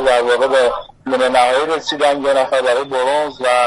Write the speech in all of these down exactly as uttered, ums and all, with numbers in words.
در واقع به نیمه نهایی رسیدن، یه نفر برای برنز و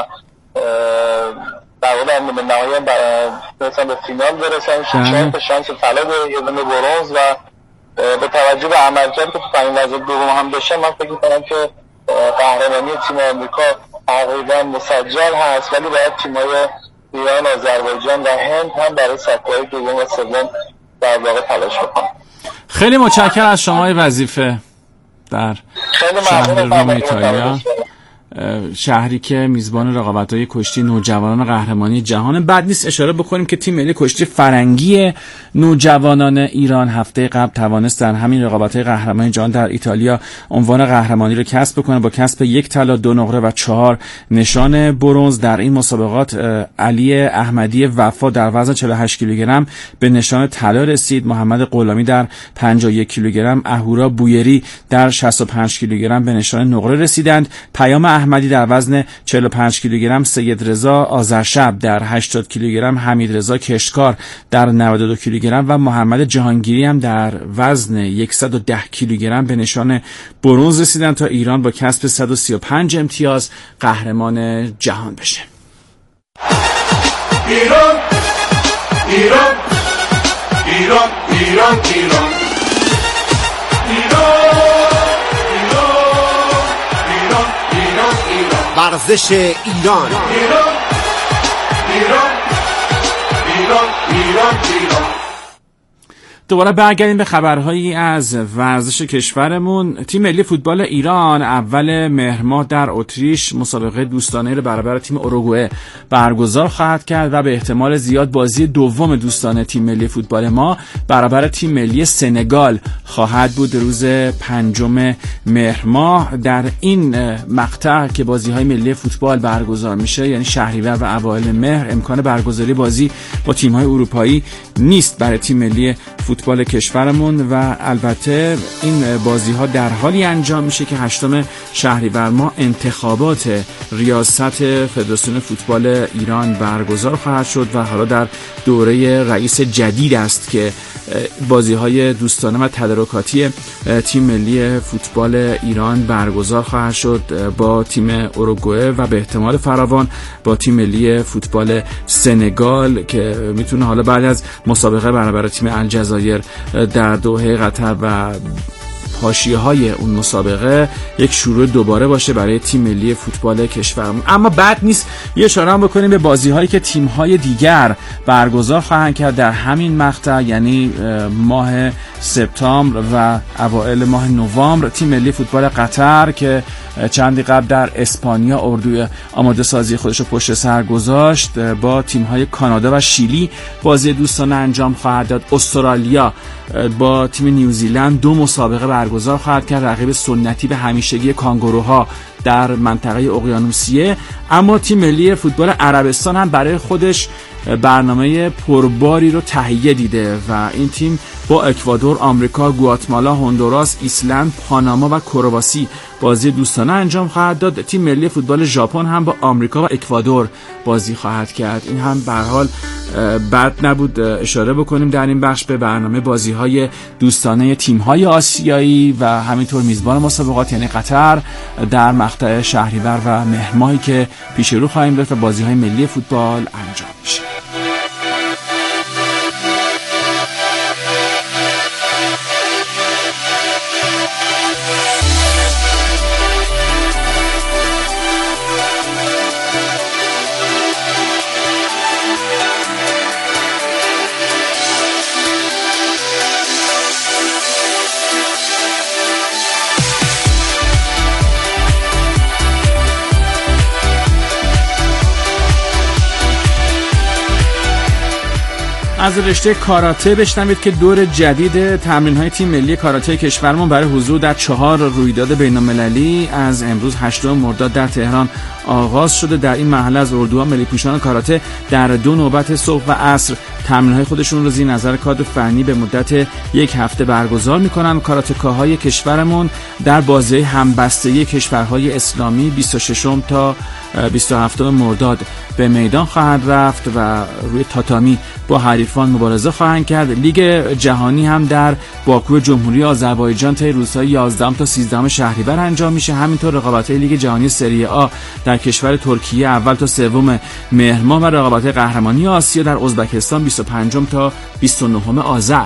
در واقع در نیمه نهایی هم برسن به فینال برسن. چهار تا شانس طلا داره، یه دونه برنز و به توجه به عملکردی که تو پنج وزن دوم هم داشته، من فکر می‌کنم که قهرمانی تیم آمریکا تقریبا مسجل هست، ولی باید تیم‌های ایران، آذربایجان و هند هم برای سطح‌های دوم و سوم در واقع تلاش بکنن. خیلی متشکرم از شما وظیفه در شهر روم ایتالیا، شهری که میزبان رقابت‌های کشتی نوجوانان قهرمانی جهان. بعد نیست اشاره بکنیم که تیم ملی کشتی فرنگی نوجوانان ایران هفته قبل توانست در همین رقابت‌های قهرمانی جهان در ایتالیا عنوان قهرمانی رو کسب بکنه با کسب یک طلا، دو نقره و چهار نشان برنز. در این مسابقات علی احمدی وفا در وزن چهل و هشت کیلوگرم به نشان طلا رسید، محمد غلامی در پنجاه و یک کیلوگرم، اهورا بویری در شصت و پنج کیلوگرم به نشان نقره رسیدند. پیام احمدی در وزن چهل و پنج کیلوگرم، سید رضا آذرشب در هشتاد کیلوگرم، حمید رضا کشتکار در نود و دو کیلوگرم و محمد جهانگیری هم در وزن صد و ده کیلوگرم به نشان برنز رسیدند تا ایران با کسب صد و سی و پنج امتیاز قهرمان جهان بشه. ایران ایران ایران ایران ایران ورزش ایران. ایران ایران ایران ایران ایران. دوباره برگردیم به خبرهایی از ورزش کشورمون. تیم ملی فوتبال ایران اول مهر ماه در اتریش مسابقه دوستانه رو برابر تیم اوروگوئه برگزار خواهد کرد و به احتمال زیاد بازی دوم دوستانه تیم ملی فوتبال ما برابر تیم ملی سنگال خواهد بود روز پنجم مهر ماه. در این مقطع که بازی‌های ملی فوتبال برگزار میشه، یعنی شهریور و اوایل مهر، امکان برگزاری بازی با تیم‌های اروپایی نیست برای تیم ملی فوتبال کشورمون و البته این بازی‌ها در حالی انجام میشه که هشتم شهریور ماه انتخابات ریاست فدراسیون فوتبال ایران برگزار خواهد شد و حالا در دوره رئیس جدید است که بازی‌های دوستانه و تدارکاتی تیم ملی فوتبال ایران برگزار خواهد شد با تیم اوروگوئه و به احتمال فراوان با تیم ملی فوتبال سنگال که میتونه حالا بعد از مسابقه برابر تیم الجزایر در دوحه قطر و حاشیه‌های اون مسابقه یک شروع دوباره باشه برای تیم ملی فوتبال کشورمون. اما بد نیست یه اشاره هم بکنیم به بازی‌هایی که تیم‌های دیگر برگزار خواهند کرد در همین مقطع، یعنی ماه سپتامبر و اوایل ماه نوامبر. تیم ملی فوتبال قطر که چندی قبل در اسپانیا اردوی آماده سازی خودش رو پشت سر گذاشت با تیم‌های کانادا و شیلی بازی دوستانه انجام خواهد داد. استرالیا با تیم نیوزیلند دو مسابقه برگزار خواهد کرد، رقیب سنتی به همیشگی کانگوروها در منطقه اقیانوسیه. اما تیم ملی فوتبال عربستان هم برای خودش برنامه پرباری رو تهیه دیده و این تیم با اکوادور، آمریکا، گواتمالا، هندوراس، ایسلند، پاناما و کرواسی بازی دوستانه انجام خواهد داد. تیم ملی فوتبال ژاپن هم با آمریکا و اکوادور بازی خواهد کرد. این هم به هر حال بد نبود اشاره بکنیم در این بخش به برنامه بازی‌های دوستانه تیم‌های آسیایی و همینطور میزبان مسابقات یعنی قطر در مقطع شهریور و مهر ماهی که پیش رو خواهیم داشت و بازی‌های ملی فوتبال انجام میشه. از رشته کاراته بشنوید که دور جدید تمرین‌های تیم ملی کاراته کشورمون برای حضور در چهار رویداد بین‌المللی از امروز هشتم مرداد در تهران آغاز شده. در این مرحله از اردوها ملی پوشان کاراته در دو نوبت صبح و عصر تمرین‌های خودشون رو زیر نظر کادر فنی به مدت یک هفته برگزار می‌کنن. کاراتکاهای کشورمون در بازی همبستگی کشورهای اسلامی بیست و ششم تا بیست و هفتم مرداد به میدان خواهد رفت و روی تاتامی با حریفان مبارزه خواهند کرد. لیگ جهانی هم در باکو جمهوری آذربایجان تا روزهای یازدهم تا سیزدهم شهریور انجام میشه. همینطور رقابت‌های لیگ جهانی سری آ در کشور ترکیه اول تا سوم مهر ماه و رقابت‌های قهرمانی آسیا در ازبکستان بیست و پنجم تا بیست و نهم آذر.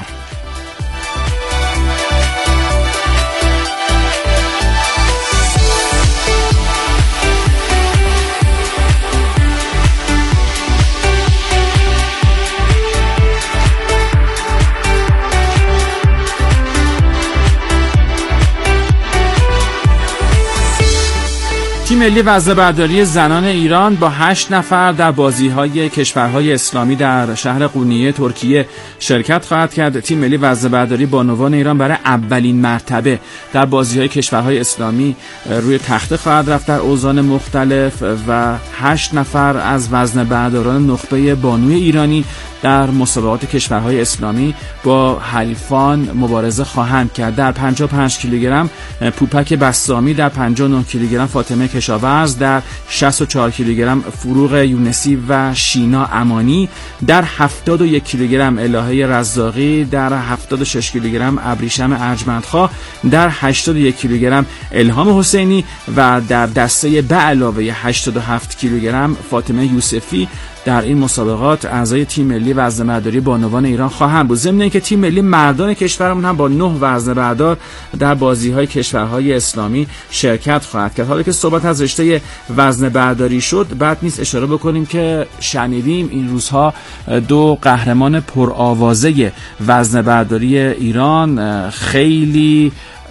تیم ملی وزنه‌برداری زنان ایران با هشت نفر در بازی‌های کشورهای اسلامی در شهر قونیه ترکیه شرکت خواهد کرد. تیم ملی وزنه‌برداری بانوان ایران برای اولین مرتبه در بازی‌های کشورهای اسلامی روی تخته خواهد رفت در اوزان مختلف و هشت نفر از وزنه‌برداران نخبه بانوی ایرانی در مسابقات کشورهای اسلامی با حریفان مبارزه خواهند کرد. در پنجاه و پنج کیلوگرم پوپک بسامی، در پنجاه و نه کیلوگرم فاطمه کشاورز، در شصت و چهار کیلوگرم فروغ یونسی و شینا امانی، در هفتاد و یک کیلوگرم الهه رزاقی، در هفتاد و شش کیلوگرم ابریشم ارجمندخواه، در هشتاد و یک کیلوگرم الهام حسینی و در دسته به علاوه هشتاد و هفت کیلوگرم فاطمه یوسفی در این مسابقات اعضای تیم ملی وزنه‌برداری بانوان ایران خواهند بود. ضمن اینکه تیم ملی مردان کشورمون هم با نه وزنه‌بردار در بازی‌های کشورهای اسلامی شرکت خواهد کرد. حالا که صحبت از رشته وزنه‌برداری شد، بعد نیست اشاره بکنیم که شنیدیم این روزها دو قهرمان پرآوازه وزنه‌برداری ایران خیلی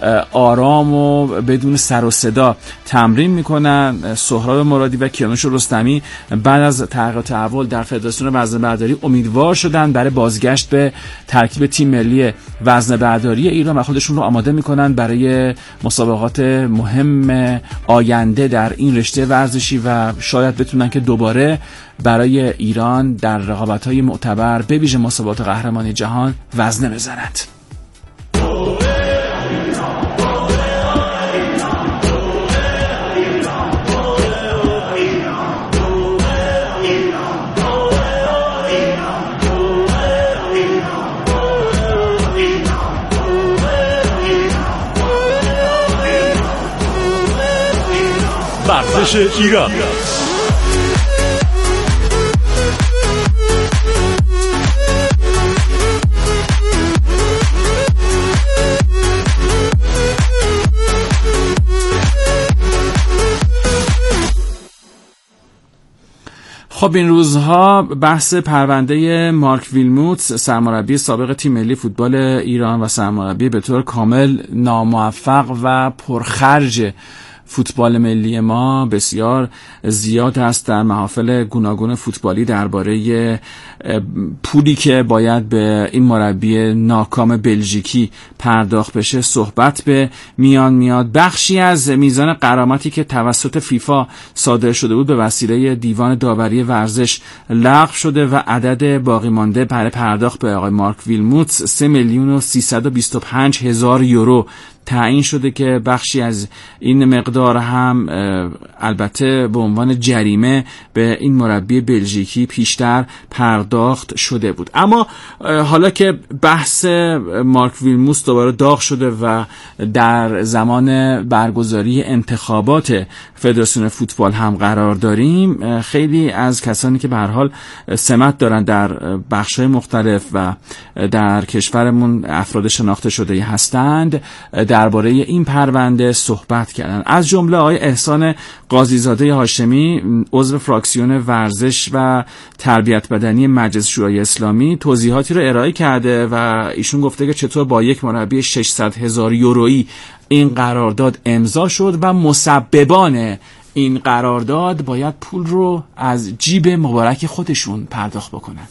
آرام و بدون سر و صدا تمرین میکنن. سهراب مرادی و کیانوش رستمی بعد از تحقیقات اول در فدراسیون وزنه‌برداری امیدوار شدن برای بازگشت به ترکیب تیم ملی وزنه‌برداری ایران و خودشون رو آماده میکنن برای مسابقات مهم آینده در این رشته ورزشی و شاید بتونن که دوباره برای ایران در رقابت‌های معتبر به ویژه مسابقات قهرمانی جهان وزنه بزنند. ورزش ایران. خب این روزها بحث پرونده مارک ویلموتس سرمربی سابق تیم ملی فوتبال ایران و سرمربی به طور کامل ناموفق و پرخرج فوتبال ملی ما بسیار زیاد است. در محافل گوناگون فوتبالی درباره پولی که باید به این مربی ناکام بلژیکی پرداخت بشه صحبت به میان میاد. بخشی از میزان غرامتی که توسط فیفا صادر شده بود به وسیله دیوان داوری ورزش لغو شده و عدد باقی مانده برای پرداخت به آقای مارک ویلموتس سه میلیون و سیصد و بیست و پنج هزار یورو تعیین شده که بخشی از این مقدار هم البته به عنوان جریمه به این مربی بلژیکی پیشتر پرداخت شده بود. اما حالا که بحث مارک ویلموتس دوباره داغ شده و در زمان برگزاری انتخابات فدراسیون فوتبال هم قرار داریم، خیلی از کسانی که به هر حال سمت دارن در بخش‌های مختلف و در کشورمون افراد شناخته شده هستند درباره این پرونده صحبت کردن. از جمله آقای احسان قاضیزاده هاشمی عضو فراکسیون ورزش و تربیت بدنی مجلس شورای اسلامی توضیحاتی رو ارائه کرده و ایشون گفته که چطور با یک مربی ششصد هزار یورویی این قرارداد امضا شد و مسببان این قرارداد باید پول رو از جیب مبارک خودشون پرداخت بکنن.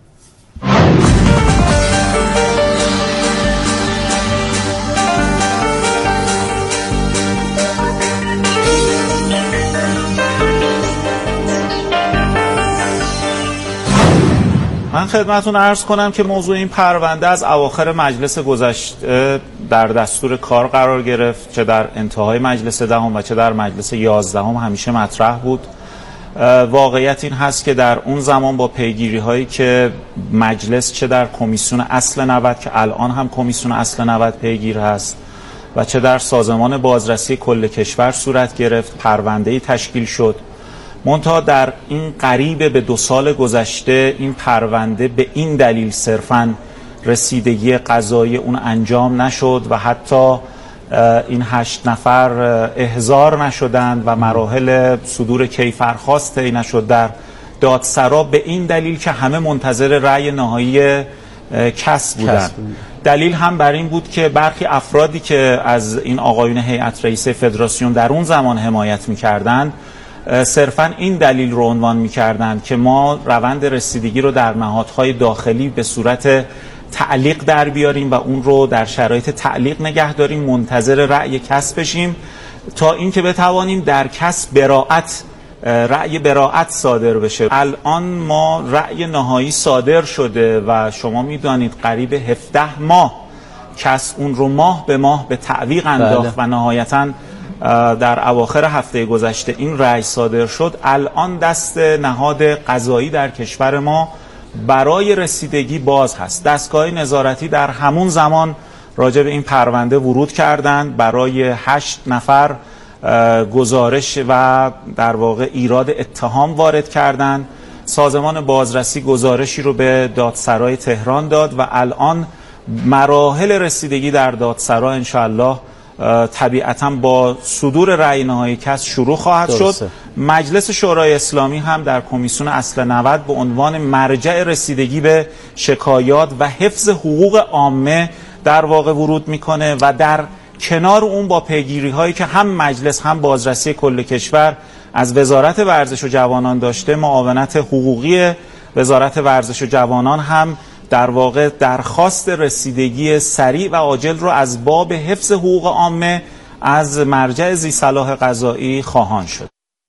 من خدمتتون عرض کنم که موضوع این پرونده از اواخر مجلس گذشته در دستور کار قرار گرفت، چه در انتهای مجلس دهم و چه در مجلس یازدهم همیشه مطرح بود واقعیت این هست که در اون زمان با پیگیری هایی که مجلس چه در کمیسیون اصل نود که الان هم کمیسیون اصل نود پیگیر هست و چه در سازمان بازرسی کل کشور صورت گرفت، پرونده‌ای تشکیل شد. منتها در این قریب به دو سال گذشته این پرونده به این دلیل صرفاً رسیدگی قضایی اون انجام نشد و حتی این هشت نفر احضار نشدند و مراحل صدور کیفرخواست طی نشد در دادسرا به این دلیل که همه منتظر رأی نهایی کس بودند. دلیل هم بر این بود که برخی افرادی که از این آقایون هیئت رئیسه فدراسیون در اون زمان حمایت می‌کردند صرفاً این دلیل رو عنوان می‌کردند که ما روند رسیدگی رو در نهادهای داخلی به صورت تعلیق در بیاریم و اون رو در شرایط تعلیق نگه داریم، منتظر رأی کس بشیم تا اینکه بتوانیم در کس براءت رأی براءت صادر بشه. الان ما رأی نهایی صادر شده و شما میدانید قریب هفده ماه کس اون رو ماه به ماه به تعویق انداخت و نهایتاً در اواخر هفته گذشته این رأی صادر شد. الان دست نهاد قضایی در کشور ما برای رسیدگی باز هست. دستگاه نظارتی در همون زمان راجع به این پرونده ورود کردند، برای هشت نفر گزارش و در واقع ایراد اتهام وارد کردند. سازمان بازرسی گزارشی رو به دادسرای تهران داد و الان مراحل رسیدگی در دادسرا انشاءالله طبیعتاً با صدور رأی نهایی کس شروع خواهد درسته. شد. مجلس شورای اسلامی هم در کمیسیون اصل نود به عنوان مرجع رسیدگی به شکایات و حفظ حقوق عامه در واقع ورود میکنه و در کنار اون با پیگیری هایی که هم مجلس هم بازرسی کل کشور از وزارت ورزش و جوانان داشته، معاونت حقوقی وزارت ورزش و جوانان هم در واقع درخواست رسیدگی سریع و عاجل رو از باب حفظ حقوق عامه از مرجع ذی صلاح قضایی خواهان شد.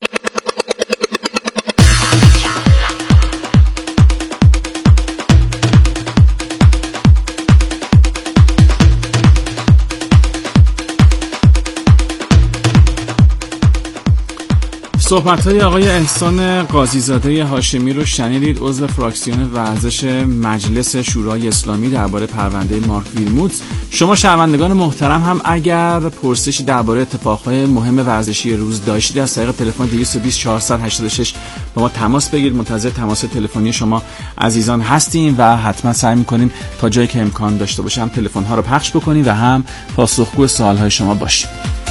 صحبت‌های آقای احسان قاضی‌زاده هاشمی رو شنیدید، عضو فراکسیون ورزش مجلس شورای اسلامی درباره پرونده مارک ویلموتز. شما شنوندگان محترم هم اگر پرسشی درباره اتفاقهای مهم ورزشی روز داشتید از طریق تلفن دویست و بیست چهارصد و هشتاد و شش با ما تماس بگیرید. منتظر تماس تلفنی شما عزیزان هستیم و حتما سعی می‌کنیم تا جایی که امکان داشته باشه هم تلفن‌ها رو پخش بکنیم و هم پاسخگو سوال‌های شما باشیم.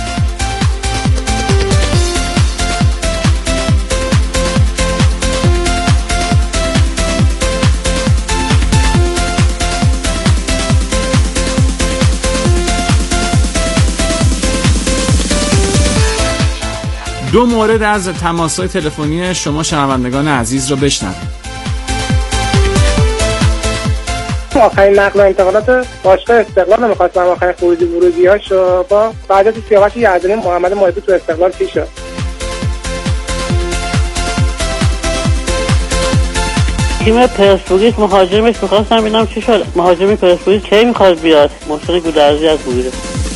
دو مورد از تماس‌های تلفنی شما شنوندگان عزیز را بشنویم. آخرین نقل و انتقالات باشگاه استقلال می‌خواستم آخرین خروجی ورودی‌هاشو با بعد سیاوش یزدانی محمد محبی تو استقلال چی شد؟ تیم پرسپولیس مهاجمش می‌خواستم ببینم چی شد. مهاجم پرسپولیس کی می‌خواد بیاد؟ محسن گودرزی از بوده.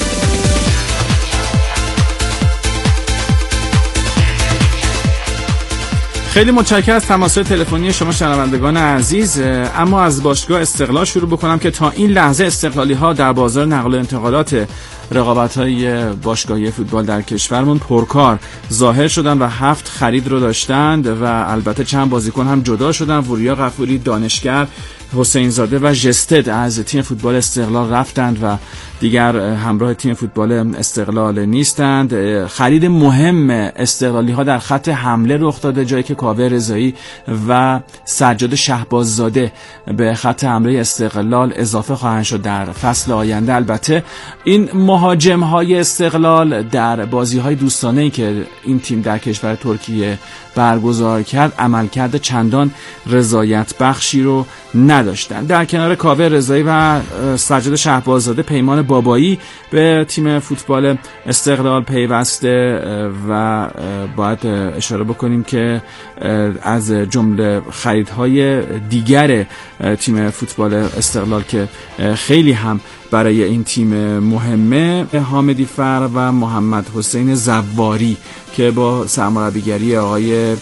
خیلی متشکرم از تماس تلفنی شما شنوندگان عزیز. اما از باشگاه استقلال شروع بکنم که تا این لحظه استقلالی ها در بازار نقل و انتقالات رقابت‌های باشگاهی فوتبال در کشورمون پرکار ظاهر شدن و هفت خرید رو داشتند و البته چند بازیکن هم جدا شدن. وریا غفوری، دانشگر، حسین زاده و ژستد از تیم فوتبال استقلال رفتند و دیگر همراه تیم فوتبال استقلال نیستند. خرید مهم استقلالی ها در خط حمله رخ داده، جایی که کاوه رضایی و سجاد شهباززاده به خط حمله استقلال اضافه خواهند شد در فصل آینده. البته این مهاجم های استقلال در بازی های دوستانه‌ای که این تیم در کشور ترکیه برگزار کرد عملکرد چندان رضایت بخشی رو نداشتن. در کنار کاوه رضایی و سجاد شهباززاده، پیمان بابایی به تیم فوتبال استقلال پیوسته و باید اشاره بکنیم که از جمله خریدهای دیگر تیم فوتبال استقلال که خیلی هم برای این تیم مهمه، حامدی فر و محمد حسین زواری که با سرمربیگری آقای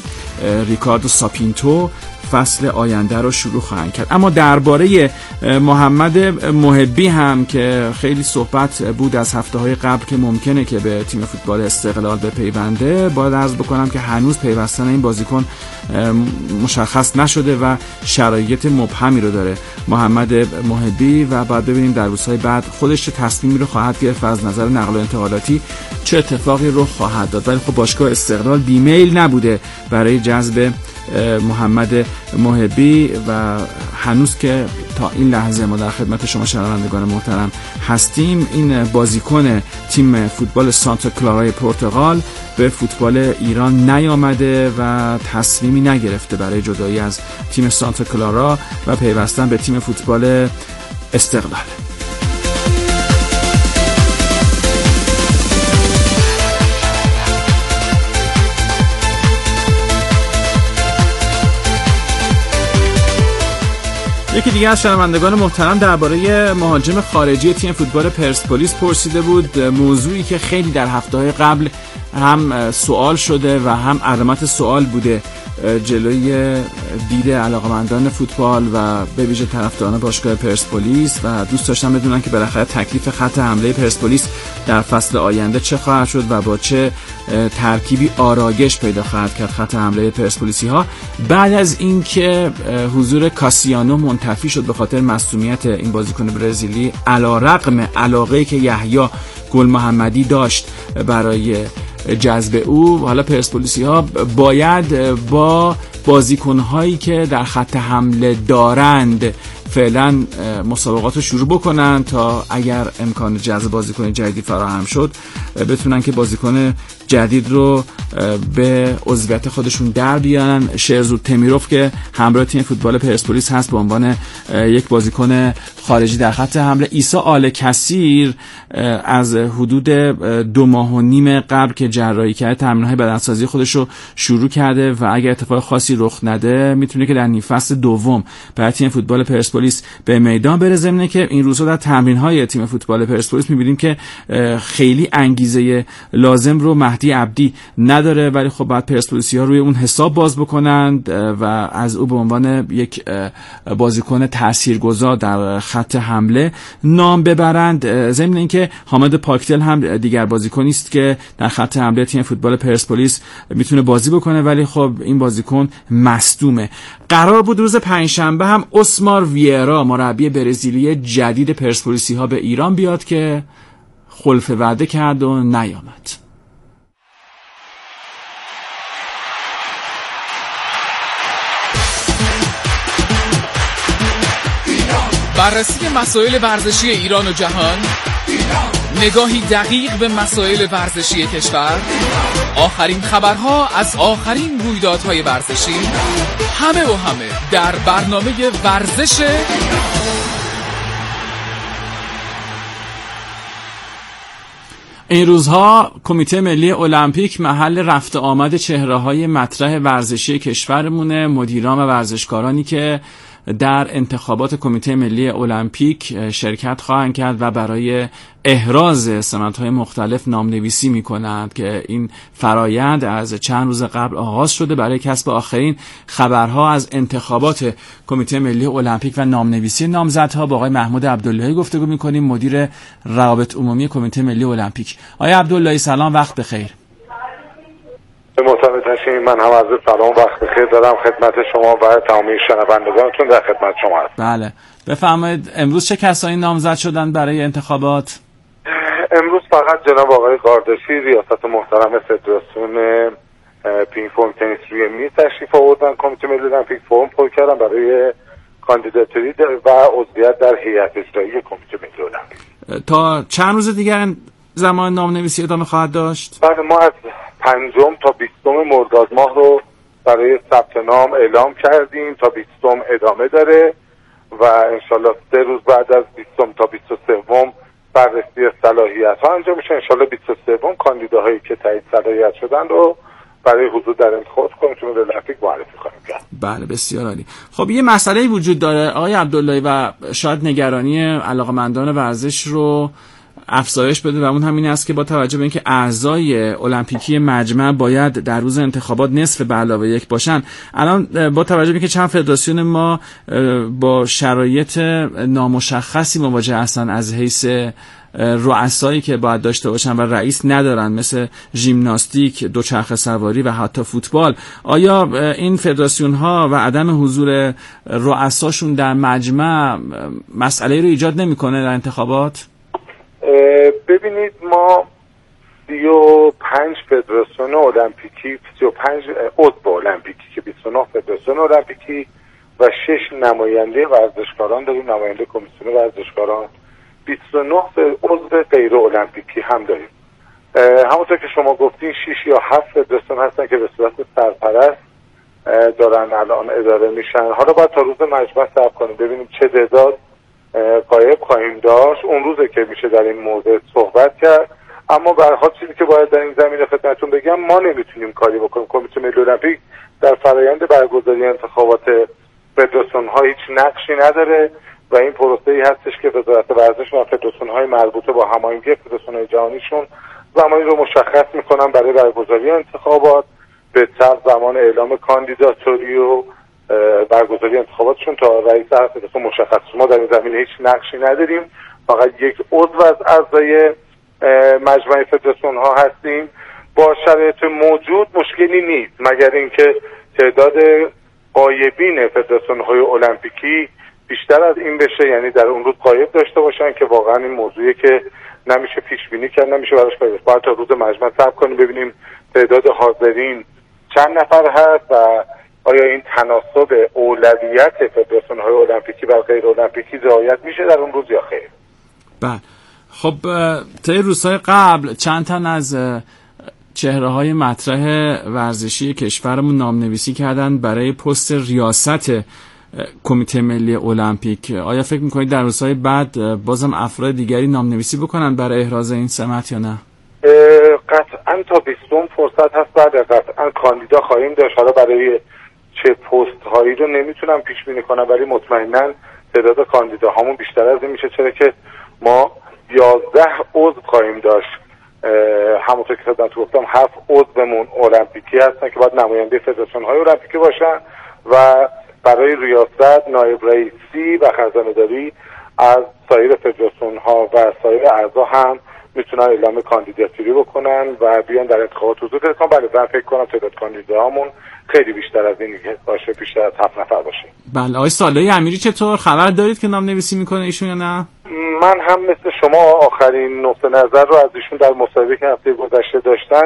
ریکاردو ساپینتو فصل آینده رو شروع خواهند کرد. اما درباره محمد محبی هم که خیلی صحبت بود از هفته‌های قبل که ممکنه که به تیم فوتبال استقلال بپیونده، باید عرض بکنم که هنوز پیوستن این بازیکن مشخص نشده و شرایط مبهمی رو داره محمد محبی و باید ببینیم در روزهای بعد خودش تصمیمی رو خواهد گرفت و از نظر نقل و انتقالاتی چه اتفاقی رو خواهد داد. ولی خب باشگاه استقلال بیمیل نبوده برای جذب محمد محبی و هنوز که تا این لحظه ما در خدمت شما شنوندگان محترم هستیم، این بازیکن تیم فوتبال سانتا کلارای پرتغال به فوتبال ایران نیامده و تصمیمی نگرفته برای جدایی از تیم سانتا کلارا و پیوستن به تیم فوتبال استقلال. یکی دیگه از شنوندگان محترم درباره مهاجم خارجی تیم فوتبال پرسپولیس پرسیده بود، موضوعی که خیلی در هفته‌های قبل هم سوال شده و هم علامت سوال بوده جلوی دید علاقمندان فوتبال و به ویژه طرفداران باشگاه پرسپولیس و دوست داشتم بدونن که بالاخره تکلیف خط حمله پرسپولیس در فصل آینده چه خواهد شد و با چه ترکیبی آرایش پیدا خواهد کرد خط حمله پرسپولیسی ها بعد از اینکه حضور کاسیانو منتفی شد به خاطر مصونیت این بازیکن برزیلی، علیرغم علاقه‌ای که یحیی گل محمدی داشت برای جذب او. حالا پرسپولیسی ها باید با بازیکن‌هایی که در خط حمله دارند فعلا مسابقات رو شروع بکنن تا اگر امکان جذب بازیکن جدیدی فراهم شد بتونن که بازیکن جدید رو به عضویت خودشون در بیارن. شهرزود تمیروف که همراه تیم فوتبال پرسپولیس هست به عنوان یک بازیکن خارجی در خط حمله. عیسی آل کثیر از حدود دو ماه و نیم قبل که جراحی کرده تمرین‌های بدنسازی خودش رو شروع کرده و اگر اتفاق خاصی رخ نده میتونه که در نیم فصل دوم برای تیم فوتبال پرسپولیس به میدان بره. ضمن که این روزها در تمرین‌های تیم فوتبال پرسپولیس می‌بینیم که خیلی انگیزه لازم رو مهدی عبدی نداره، ولی خب بعد پرسپولیسی‌ها روی اون حساب باز بکنند و از او به عنوان یک بازیکن تاثیرگذار در خط حمله نام ببرند. ضمن اینکه حامد پاکتل هم دیگر بازیکنی است که در خط حمله تیم فوتبال پرسپولیس میتونه بازی بکنه، ولی خب این بازیکن مصدومه. قرار بود روز پنجشنبه هم اسمار ویرا مربی برزیلی جدید پرسپولیسی‌ها به ایران بیاد که خلف وعده کرد و نیامد. بررسی مسائل ورزشی ایران و جهان، نگاهی دقیق به مسائل ورزشی کشور، آخرین خبرها از آخرین رویدادهای ورزشی، همه و همه در برنامه ورزش این روزها کمیته ملی المپیک محل رفت آمد چهره‌های مطرح ورزشی کشورمونه. مدیران و ورزشکارانی که در انتخابات کمیته ملی المپیک شرکت خواهند کرد و برای احراز سمت‌های مختلف نامنویسی می‌کنند که این فرایند از چند روز قبل آغاز شده برای کسب آخرین خبرها از انتخابات کمیته ملی المپیک و نامنویسی نامزدها. با آقای محمود عبداللهی گفتگو می‌کنیم، مدیر روابط عمومی کمیته ملی المپیک. آقای عبداللهی سلام، وقت بخیر. محترم تشریف، من هم از سلام وقت بخیر دارم خدمت شما و تمامی شنوندگانتون در خدمت شما هستم. بله بفرمایید امروز چه کسایی نامزد شدن برای انتخابات؟ امروز فقط جناب آقای قاردشی ریاست محترم فدراسیون پینگ پونگ تنیس روی میز تشریف آوردن کمیته ملی المپیک، فرم پر کردن برای کاندیداتوری و عضویت در هیئت اجرایی کمیته ملی المپیک. تا چند روز دیگر زمان نامنویسی ادامه خواهد داشت؟ بعد ما از پنجم تا بیستم مرداد ماه رو برای ثبت نام اعلام کردیم، تا بیستم ادامه داره و انشالله سه روز بعد از بیستم تا بیست و سوم بررسی صلاحیت ها انجام میشه. انشالله بیست و سوم کاندیداهایی که تایید صلاحیت شدن رو برای حضور در انتخابات کمیته ملی المپیک معرفی خواهیم کرد. بله بسیار عالی. خب یه مسئله وجود داره آقای عبداللهی و شاید نگرانی علاقمندان ورزش رو افزایش بده و اون همین است که با توجه به اینکه اعضای المپیکی مجمع باید در روز انتخابات نصف به علاوه یک باشن، الان با توجه به اینکه چند فدراسیون ما با شرایط نامشخصی مواجه هستن از حیث رؤسایی که باید داشته باشن و رئیس ندارن، مثل ژیمناستیک، دوچرخه سواری و حتی فوتبال، آیا این فدراسیون ها و عدم حضور رؤساشون در مجمع مسئله رو ایجاد نمیکنه در انتخابات؟ ببینید، ما سی و پنج فدراسیون المپیکی، سی و پنج عضو المپیکی که بیست و نه فدراسیون المپیکی و شش نماینده ورزشکاران داریم، نماینده کمیسیون ورزشکاران، بیست و نه عضو غیر المپیکی هم داریم. همونطور که شما گفتین شش یا هفت فدراسیون هستن که به صورت سرپرست دارن الان اداره میشن. حالا باید تا روز مجمع صبر کنیم ببینیم چه تعداد غایب خواهیم داشت. اون روزه که میشه در این موضوع صحبت کرد. اما به هر حال چیزی که باید در این زمینه خدمتتون بگم، ما نمیتونیم کاری بکنیم. کمیته ملی المپیک در فرآیند برگزاری انتخابات فدراسیون ها هیچ نقشی نداره و این پروسه‌ای هستش که وزارت ورزش و فدراسیون های مربوطه با هماهنگی فدراسیون های جهانیشون زمانی رو مشخص میکنن برای برگزاری انتخابات، به طب زمان اعلام کاندیداتوری و برگزاری انتخاباتشون تا رئیس هر فدراسیون مشخص. ما در این زمینه هیچ نقشی نداریم، فقط یک عضو از اعضای مجمع فدراسیون ها هستیم. با شرایط موجود مشکلی نیست، مگر اینکه تعداد غایبین فدراسیون های المپیکی بیشتر از این بشه، یعنی در اون روز غایب داشته باشن، که واقعا این موضوعی که نمیشه پیش بینی کرد، نمیشه براش کاری کرد. باید تا روز مجمع صبر کنیم ببینیم تعداد حاضرین چند نفر هست و آیا این تناسب اولویت فدراسیون های المپیکی و غیر المپیکی رعایت میشه در اون روز یا خیر. بله. خب طی روزهای قبل چند تن از چهره های مطرح ورزشی کشورمون نامنویسی کردن برای پست ریاست کمیته ملی المپیک. آیا فکر میکنید در روزهای بعد بازم افراد دیگری نامنویسی بکنن برای احراز این سمت یا نه؟ قطعا تا بیستم فرصت هست، بعد قطعا کاندیدا خواهیم داشت. حالا برای چه پست هایی رو نمیتونم پیش بینی کنم، ولی مطمئنا تعداد کاندیداهامون بیشتر از این میشه، چرا که ما یازده عضو خواهیم داشت. همونطور که خدمت گفتم هفت عضومون المپیکی هستن که باید نماینده فدراسیون های المپیکی باشن و برای ریاست، نایب رئیسی و خزانه‌داری از سایر فدراسیون ها و سایر اعضا هم میتونن اعلام کاندیداتوری بکنن و بیان در انتخابات حضور پیدا کنن. بله، من فکر کنم تعداد کاندیداهامون خیلی بیشتر از این باشه، بیشتر از هفت نفر باشه. بله. آقای صالحی امیری چطور؟ خبر دارید که نامنویسی میکنه ایشون یا نه؟ من هم مثل شما آخرین نقطه نظر رو از ایشون در مصاحبه که هفته گذشته داشتن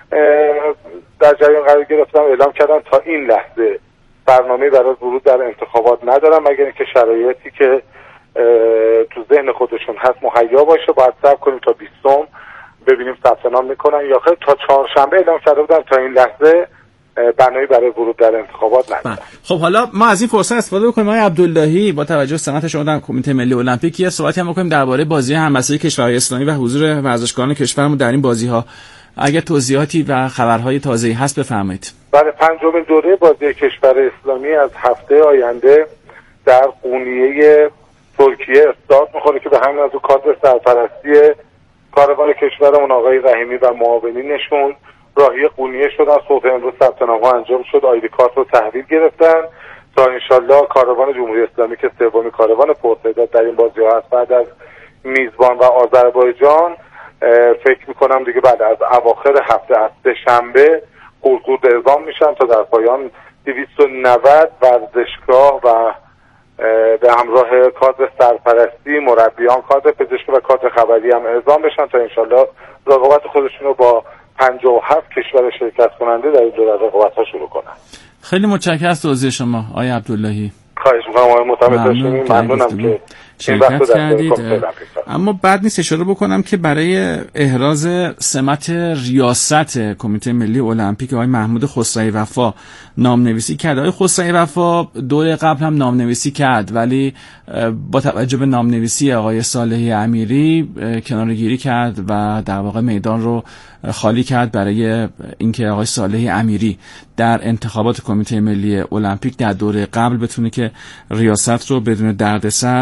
در جریان قرار گرفتم. اعلام کردن تا این لحظه برنامه برای ورود در انتخابات ندارم، مگر اینکه شرایطی که تو ذهن خودشون هست مهیا باشه. باید صبر کنیم تا بیستم ببینیم ثبت نام میکنن یا خیر. تا چهارشنبه اعلام کرده بودن تا این لحظه برنامه برای ورود در انتخابات ندارم. خب حالا ما از این فرصت استفاده بکنیم آقای عبداللهی، با توجه به سمت شما در کمیته ملی المپیک یه صحبتی هم بکنیم درباره بازی همبستگی کشورهای اسلامی و حضور ورزشکاران کشورمون در این بازی‌ها. اگه توضیحاتی و خبرهای تازه‌ای هست بفرمایید. بله، پنجمین دوره بازی کشور اسلامی از هفته آینده در قونیه ترکیه استارت می‌خوره که به همین از کادر سرپرستی کاروان کشورمون آقای رحیمی و معاونینشون راهی قونیه شدن. صبح امروز ثبت نام‌ها انجام شد، آیدی کارت رو تحویل گرفتن تا انشالله کاروان جمهوری اسلامی که سومین کاروان پرتعداد در این بازی‌ها هست بعد از میزبان و آذربایجان، فکر میکنم دیگه بعد از اواخر هفته از سه‌شنبه خردخورد اعزام میشن تا در پایان دویست و نود ورزشگاه و به همراه کادر سرپرستی، مربیان، کادر پزشکی و کادر خبری هم اعزام بشن تا انشالله رقابت خودشون رو با پنجاه و هفت کشور شرکت کننده در این دوره رقابت‌ها شروع کنن. خیلی متشکرم از توضیح شما آقای عبداللهی. خواهش می‌کنم آقای متمم، ممنونم که شرکت کردید. اما بعد نیست اشاره بکنم که برای احراز سمت ریاست کمیته ملی المپیک آقای محمود خسروی وفا نامنویسی کرد. آقای خسروی وفا دوره قبل هم نامنویسی کرد، ولی با توجه به نامنویسی آقای صالحی امیری کناره‌گیری کرد و در واقع میدان رو خالی کرد برای اینکه آقای صالحی امیری در انتخابات کمیته ملی المپیک در دوره قبل بتونه که ریاست رو بدون دردسر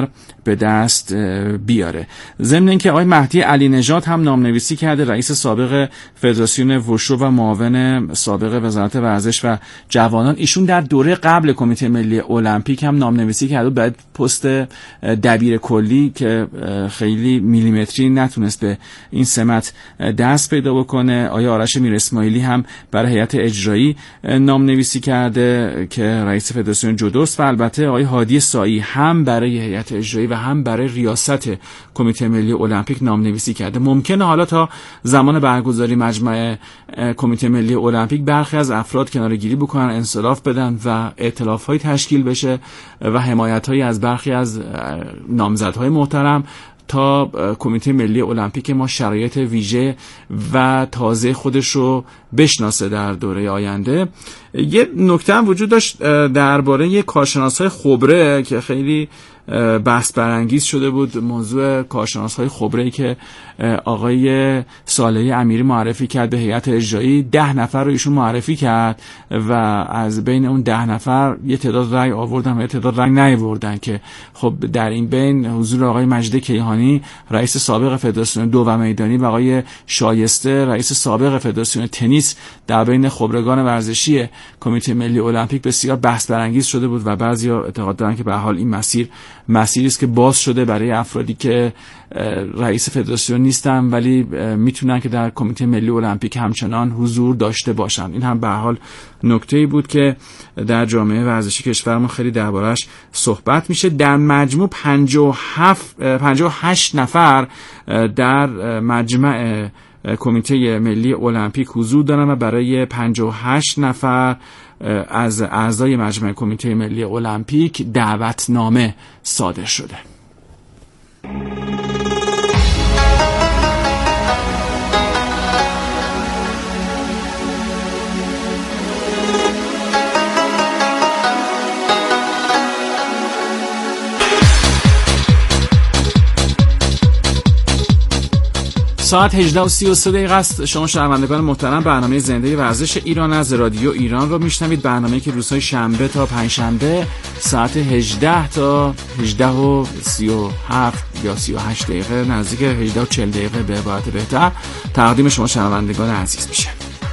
به دست بیاره. ضمن اینکه آقای مهدی علی نژاد هم نامنویسی کرده، رئیس سابق فدراسیون وشو و معاون سابق وزارت ورزش و جوانان. ایشون در دوره قبل کمیته ملی المپیک هم نامنویسی کرده بعد پست دبیر کلی که خیلی میلیمتری نتونست به این سمت دست پیدا بکنه. آقای آرش میر اسماعیلی هم برای هیئت اجرایی نامنویسی کرده که رئیس فدراسیون جودوست و البته آقای هادی سایی هم برای هیئت اجرایی و هم برای ریاست کمیته ملی المپیک نامنویسی کرده. ممکنه حالا تا زمان برگزاری مجمع کمیته ملی المپیک برخی از افراد کناره‌گیری بکنن، انصراف بدن و ائتلاف‌های تشکیل بشه و حمایت‌هایی از برخی از نامزدهای محترم تا کمیته ملی المپیک ما شرایط ویژه و تازه خودش رو بشناسه در دوره آینده. یه نکته هم وجود داشت درباره یه کارشناس‌های خبره که خیلی بحث برانگیز شده بود، موضوع کارشناس‌های خبره‌ای که آقای صالحی امیری معرفی کرد به هیئت اجرایی. ده نفر رو ایشون معرفی کرد و از بین اون ده نفر یه تعداد رأی آوردن و یه تعداد رأی نیاوردن که خب در این بین حضور آقای مجید کیهانی رئیس سابق فدراسیون دو و میدانی و آقای شایسته رئیس سابق فدراسیون تنیس در بین خبرگان ورزشی کمیته ملی المپیک بسیار بحث برانگیز شده بود و بعضیا اعتقاد دارن که به هر حال این مسیر مسیری است که باز شده برای افرادی که رئیس فدراسیون نیستن ولی میتونن که در کمیته ملی المپیک همچنان حضور داشته باشن. این هم به هر حال نکته‌ای بود که در جامعه ورزشی کشورمون خیلی دربارش صحبت میشه. در مجموع پنجاه و هفت پنجاه و هشت نفر در مجمع کمیته ملی المپیک حضور دارن و برای پنجاه و هشت نفر از اعضای مجمع کمیته ملی المپیک دعوتنامه صادر شده. ساعت هجده و سی و سه دقیقه است. شما شنوندگان محترم برنامه زنده ورزش ایران از رادیو ایران رو میشنوید. برنامه‌ای که روزهای شنبه تا پنجشنبه ساعت هجده تا هجده و سی و هفت یا سی و هشت دقیقه، نزدیک هجده و چهل دقیقه به عبارت بهتر، تقدیم شما شنوندگان عزیز میشه.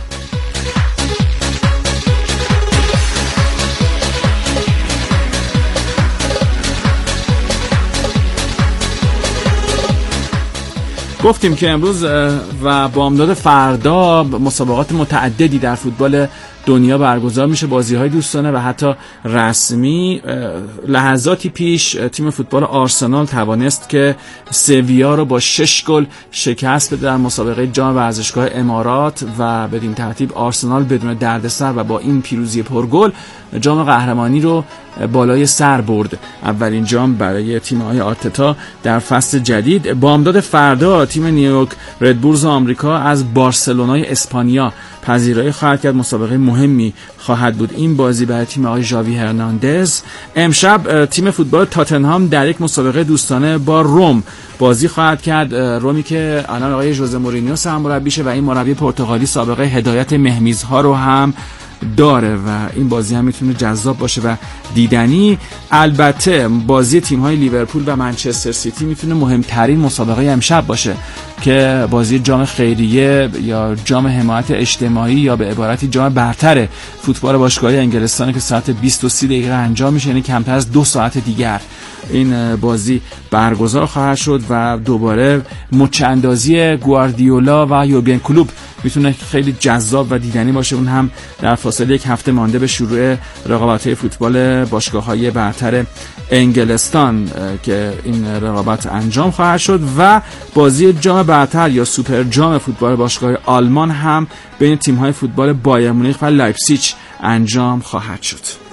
گفتیم که امروز و بامداد فردا مسابقات متعددی در فوتبال دنیا برگزار میشه، بازی‌های دوستانه و حتی رسمی. لحظاتی پیش تیم فوتبال آرسنال توانست که سویا رو با شش گل شکست بده در مسابقه جام ورزشگاه امارات و بدین ترتیب آرسنال بدون دردسر و با این پیروزی پرگل جام قهرمانی رو بالای سر برد. اولین جام برای تیم‌های آرتتا در فصل جدید. بامداد فردا تیم نیویورک ردبولز آمریکا از بارسلونای اسپانیا پذیرایی خواهد کرد. مسابقه مهمی خواهد بود این بازی برای تیم آقای ژاوی هرناندز. امشب تیم فوتبال تاتنهام در یک مسابقه دوستانه با روم بازی خواهد کرد. رومی که الان آقای ژوزه مورینیو سرمربیشه و این مربی پرتغالی سابقه هدایت مهمیزها رو هم داره و این بازی هم میتونه جذاب باشه و دیدنی. البته بازی تیم‌های لیورپول و منچستر سیتی میتونه مهمترین مسابقه امشب باشه که بازی جام خیریه یا جام حمایت اجتماعی یا به عبارتی جام برتر فوتبال باشگاهی انگلستان که ساعت بیست و سه دقیقه انجام میشه، یعنی کمتر از دو ساعت دیگر این بازی برگزار خواهد شد و دوباره مچاندازی گواردیولا و یورگن کلوپ میتونه خیلی جذاب و دیدنی باشه. اون هم در فاصله یک هفته مانده به شروع رقابت‌های فوتبال باشگاه‌های برتر انگلستان که این رقابت انجام خواهد شد و بازی جام برتر یا سوپر جام فوتبال باشگاه آلمان هم بین تیم‌های فوتبال بایر مونیخ و لایپزیگ انجام خواهد شد.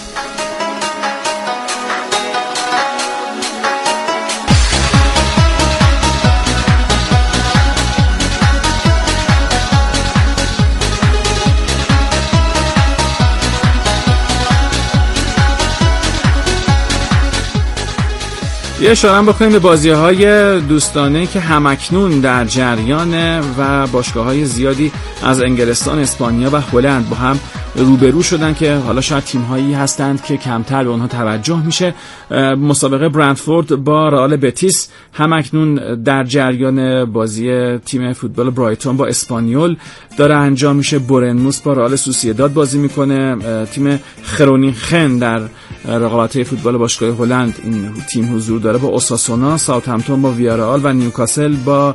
یه اشاره بکنیم به بازی‌های دوستانه که همکنون در جریان و باشگاه‌های زیادی از انگلستان، اسپانیا و هلند با هم روبرو شدن که حالا شاید تیم‌هایی هستند که کمتر به اونها توجه میشه. مسابقه برنتفورد با رئال بتیس همکنون در جریان بازی تیم فوتبال برایتون با اسپانیول داره انجام میشه. بورنموث با رئال سوسییداد بازی میکنه. تیم خرونینخن در رقابت‌های فوتبال باشگاه هلند این تیم حضور داره با اوساسونا. ساوثهمپتون با ویارئال و نیوکاسل با